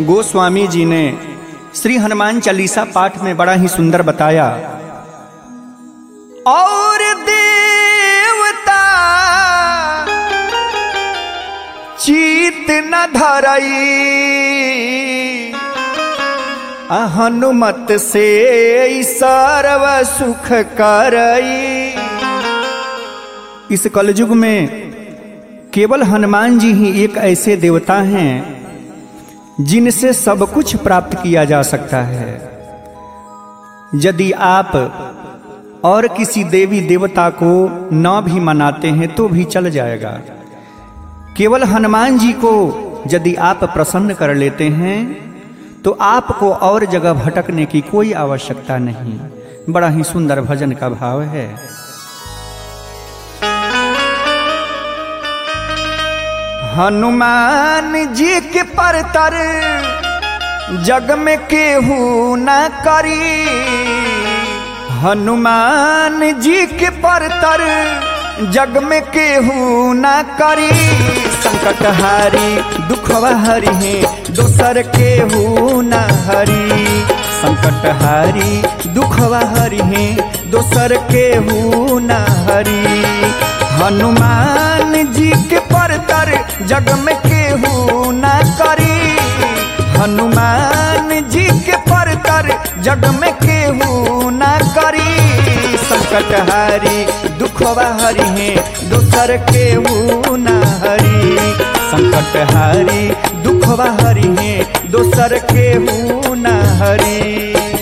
गोस्वामी जी ने श्री हनुमान चालीसा पाठ में बड़ा ही सुंदर बताया। और देवता चीत न धरई हनुमत से सर्व सुख करई। इस कलयुग में केवल हनुमान जी ही एक ऐसे देवता हैं जिनसे सब कुछ प्राप्त किया जा सकता है। यदि आप और किसी देवी देवता को न भी मनाते हैं तो भी चल जाएगा। केवल हनुमान जी को यदि आप प्रसन्न कर लेते हैं तो आपको और जगह भटकने की कोई आवश्यकता नहीं। बड़ा ही सुंदर भजन का भाव है। हनुमान जी के परतर जग में केहू न करी। हनुमान जी के परतर जग में केहू न करी। संकट हारी दुखवा हरि है दोसर केहू न हरी। संकट हारी दुखवा हरि है दोसर केहू न हरी। हनुमान जी के परतर जग में केहू न करी। हनुमान जी के परतर जग में केहू न करी। संकट हारी दुखवा हरि है दोसर केहू न हरी। संकट हारी दुखवा हरि है दोसर केहू न हरी।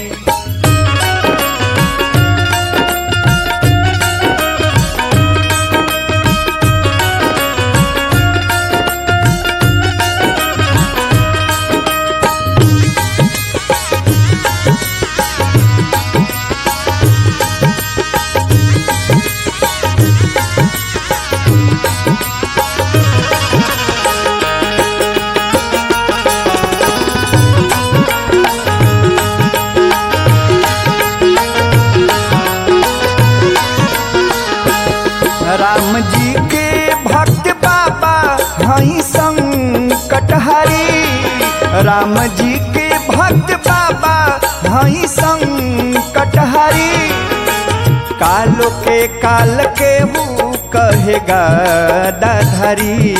राम जी के भक्त बाबा हई संकट हरी। राम जी के भक्त बाबा हई संकट हरी। कालो के काल के हूँ कहेगा दाधरी।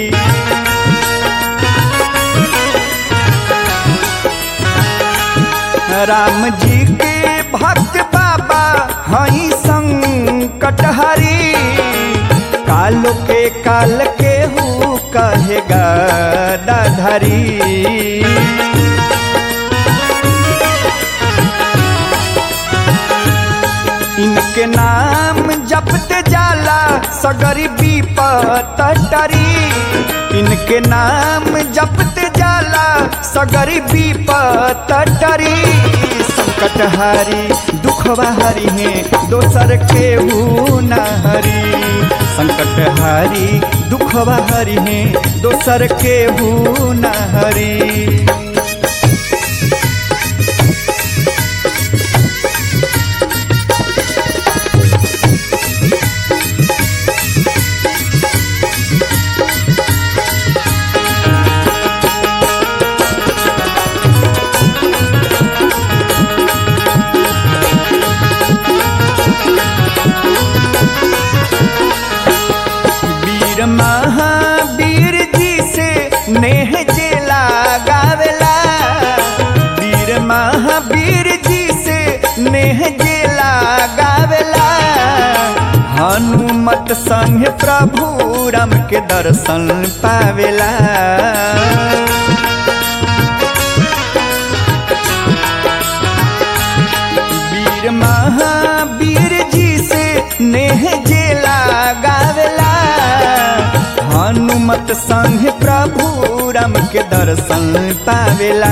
राम जी के भक्त बाबा हई संकट हरी। कालो के काल के हूँ कहेगा दाधरी। इनके नाम जपते जाला सगरी विपत टरी। इनके नाम जपते जाला सगरी विपत टरी। संकट हारी दुखवा हरि है दोसर केहू न हरी। संकट हारी दुखवा हरि है दोसर केहू न हरी। महावीर जी से नेह जे लगावेला। वीर महावीर जी से नेह जे लगावेला। हनुमत संग प्रभु राम के दर्शन पावेला। वीर महावीर जी से नेह जे लगावेला। हनुमत संग प्रभु राम के दर्शन पावेला।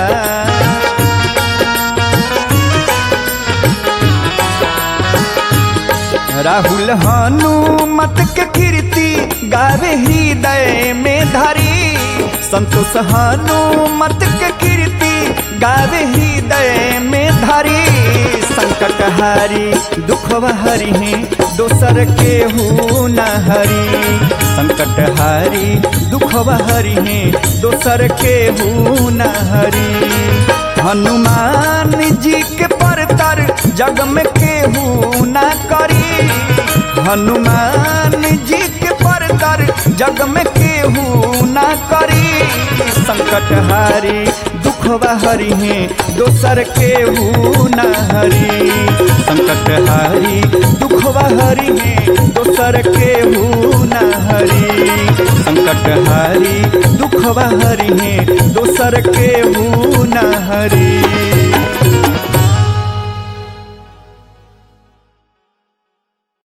राहुल हनुमत के कीर्ति गावे हृदय में धरी। संतोष हनुमत के कीर्ति गावे हृदय में धरी। संकट हारी दुखवा हरि हैं दोसर केहू न हरी। संकट हारी दुखवा हरि हैं दोसर केहू न हरी। हनुमान जी के परतर जग में केहू न करी। हनुमान जी के परतर जग में केहू न करी। संकट हारी दुखवा हरि हैं दोसर केहू न हरी। संकट हारी दुखवा हरि हैं दोसर केहू न हरी। संकट हारी दुखवा हरि हैं दोसर केहू न हरी।